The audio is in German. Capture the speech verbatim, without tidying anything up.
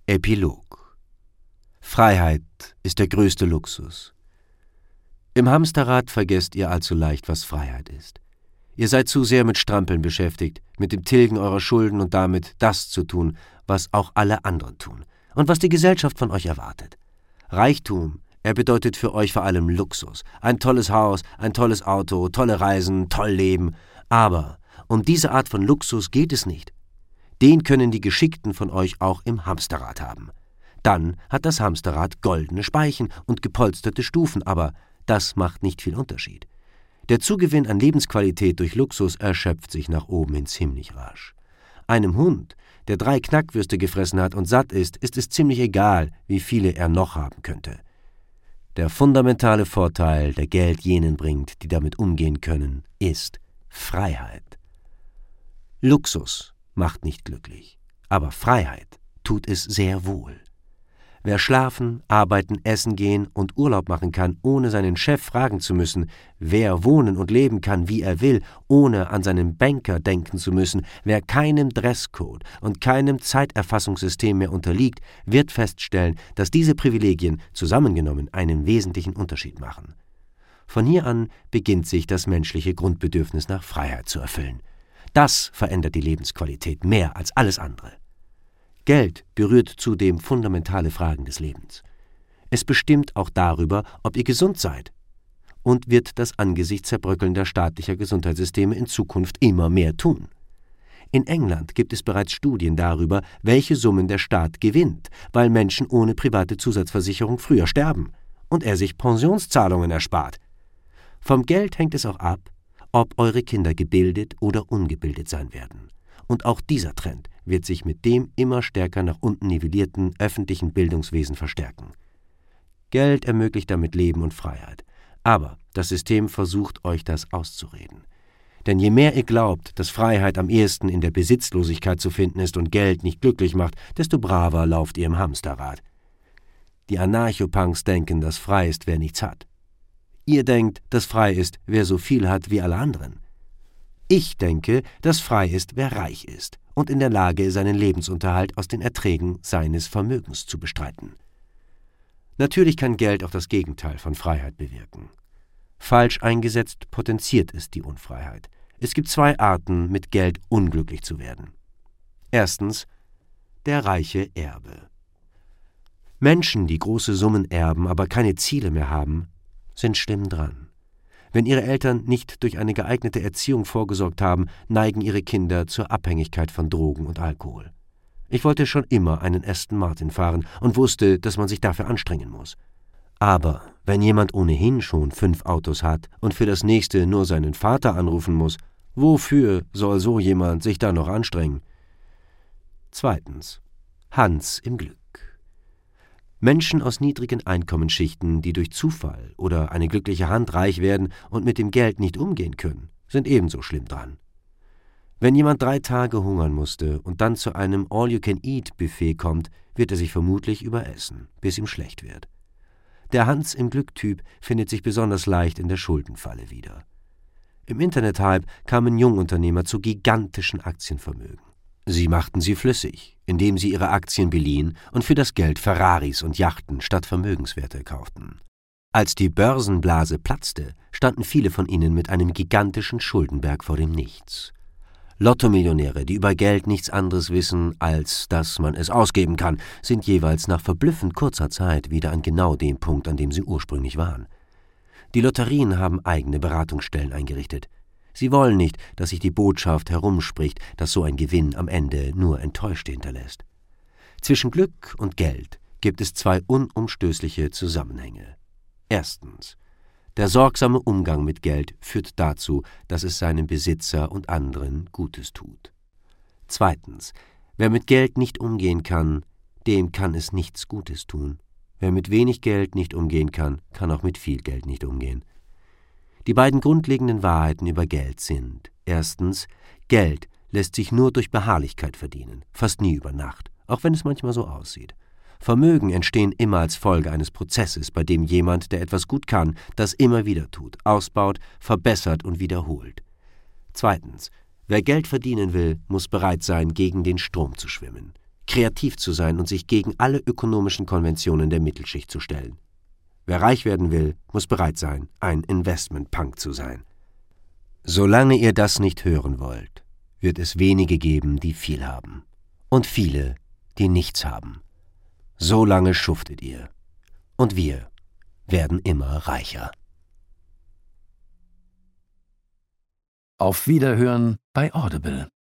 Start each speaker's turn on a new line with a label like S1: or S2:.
S1: Epilog. Freiheit ist der größte Luxus. Im Hamsterrad vergesst ihr allzu leicht, was Freiheit ist. Ihr seid zu sehr mit Strampeln beschäftigt, mit dem Tilgen eurer Schulden und damit das zu tun, was auch alle anderen tun und was die Gesellschaft von euch erwartet. Reichtum, er bedeutet für euch vor allem Luxus. Ein tolles Haus, ein tolles Auto, tolle Reisen, toll leben. Aber um diese Art von Luxus geht es nicht. Den können die Geschickten von euch auch im Hamsterrad haben. Dann hat das Hamsterrad goldene Speichen und gepolsterte Stufen, aber das macht nicht viel Unterschied. Der Zugewinn an Lebensqualität durch Luxus erschöpft sich nach oben hin ziemlich rasch. Einem Hund, der drei Knackwürste gefressen hat und satt ist, ist es ziemlich egal, wie viele er noch haben könnte. Der fundamentale Vorteil, der Geld jenen bringt, die damit umgehen können, ist Freiheit. Luxus macht nicht glücklich, aber Freiheit tut es sehr wohl. Wer schlafen, arbeiten, essen gehen und Urlaub machen kann, ohne seinen Chef fragen zu müssen, wer wohnen und leben kann, wie er will, ohne an seinen Banker denken zu müssen, wer keinem Dresscode und keinem Zeiterfassungssystem mehr unterliegt, wird feststellen, dass diese Privilegien zusammengenommen einen wesentlichen Unterschied machen. Von hier an beginnt sich das menschliche Grundbedürfnis nach Freiheit zu erfüllen. Das verändert die Lebensqualität mehr als alles andere. Geld berührt zudem fundamentale Fragen des Lebens. Es bestimmt auch darüber, ob ihr gesund seid und wird das angesichts zerbröckelnder staatlicher Gesundheitssysteme in Zukunft immer mehr tun. In England gibt es bereits Studien darüber, welche Summen der Staat gewinnt, weil Menschen ohne private Zusatzversicherung früher sterben und er sich Pensionszahlungen erspart. Vom Geld hängt es auch ab, ob eure Kinder gebildet oder ungebildet sein werden. Und auch dieser Trend wird sich mit dem immer stärker nach unten nivellierten öffentlichen Bildungswesen verstärken. Geld ermöglicht damit Leben und Freiheit. Aber das System versucht euch das auszureden. Denn je mehr ihr glaubt, dass Freiheit am ehesten in der Besitzlosigkeit zu finden ist und Geld nicht glücklich macht, desto braver lauft ihr im Hamsterrad. Die Anarchopunks denken, dass frei ist, wer nichts hat. Ihr denkt, dass frei ist, wer so viel hat wie alle anderen. Ich denke, dass frei ist, wer reich ist und in der Lage, seinen Lebensunterhalt aus den Erträgen seines Vermögens zu bestreiten. Natürlich kann Geld auch das Gegenteil von Freiheit bewirken. Falsch eingesetzt potenziert es die Unfreiheit. Es gibt zwei Arten, mit Geld unglücklich zu werden. Erstens, der reiche Erbe. Menschen, die große Summen erben, aber keine Ziele mehr haben, sind schlimm dran. Wenn ihre Eltern nicht durch eine geeignete Erziehung vorgesorgt haben, neigen ihre Kinder zur Abhängigkeit von Drogen und Alkohol. Ich wollte schon immer einen Aston Martin fahren und wusste, dass man sich dafür anstrengen muss. Aber wenn jemand ohnehin schon fünf Autos hat und für das nächste nur seinen Vater anrufen muss, wofür soll so jemand sich da noch anstrengen? Zweitens. Hans im Glück. Menschen aus niedrigen Einkommensschichten, die durch Zufall oder eine glückliche Hand reich werden und mit dem Geld nicht umgehen können, sind ebenso schlimm dran. Wenn jemand drei Tage hungern musste und dann zu einem All-You-Can-Eat-Buffet kommt, wird er sich vermutlich überessen, bis ihm schlecht wird. Der Hans-im-Glück-Typ findet sich besonders leicht in der Schuldenfalle wieder. Im Internet-Hype kamen Jungunternehmer zu gigantischen Aktienvermögen. Sie machten sie flüssig, indem sie ihre Aktien beliehen und für das Geld Ferraris und Yachten statt Vermögenswerte kauften. Als die Börsenblase platzte, standen viele von ihnen mit einem gigantischen Schuldenberg vor dem Nichts. Lottomillionäre, die über Geld nichts anderes wissen, als dass man es ausgeben kann, sind jeweils nach verblüffend kurzer Zeit wieder an genau dem Punkt, an dem sie ursprünglich waren. Die Lotterien haben eigene Beratungsstellen eingerichtet. Sie wollen nicht, dass sich die Botschaft herumspricht, dass so ein Gewinn am Ende nur Enttäuschte hinterlässt. Zwischen Glück und Geld gibt es zwei unumstößliche Zusammenhänge. Erstens. Der sorgsame Umgang mit Geld führt dazu, dass es seinem Besitzer und anderen Gutes tut. Zweitens. Wer mit Geld nicht umgehen kann, dem kann es nichts Gutes tun. Wer mit wenig Geld nicht umgehen kann, kann auch mit viel Geld nicht umgehen. Die beiden grundlegenden Wahrheiten über Geld sind: Erstens, Geld lässt sich nur durch Beharrlichkeit verdienen, fast nie über Nacht, auch wenn es manchmal so aussieht. Vermögen entstehen immer als Folge eines Prozesses, bei dem jemand, der etwas gut kann, das immer wieder tut, ausbaut, verbessert und wiederholt. Zweitens, wer Geld verdienen will, muss bereit sein, gegen den Strom zu schwimmen. kreativ zu sein und sich gegen alle ökonomischen Konventionen der Mittelschicht zu stellen. Wer reich werden will, muss bereit sein, ein Investment-Punk zu sein. Solange ihr das nicht hören wollt, wird es wenige geben, die viel haben. Und viele, die nichts haben. So lange schuftet ihr. Und wir werden immer reicher.
S2: Auf Wiederhören bei Audible.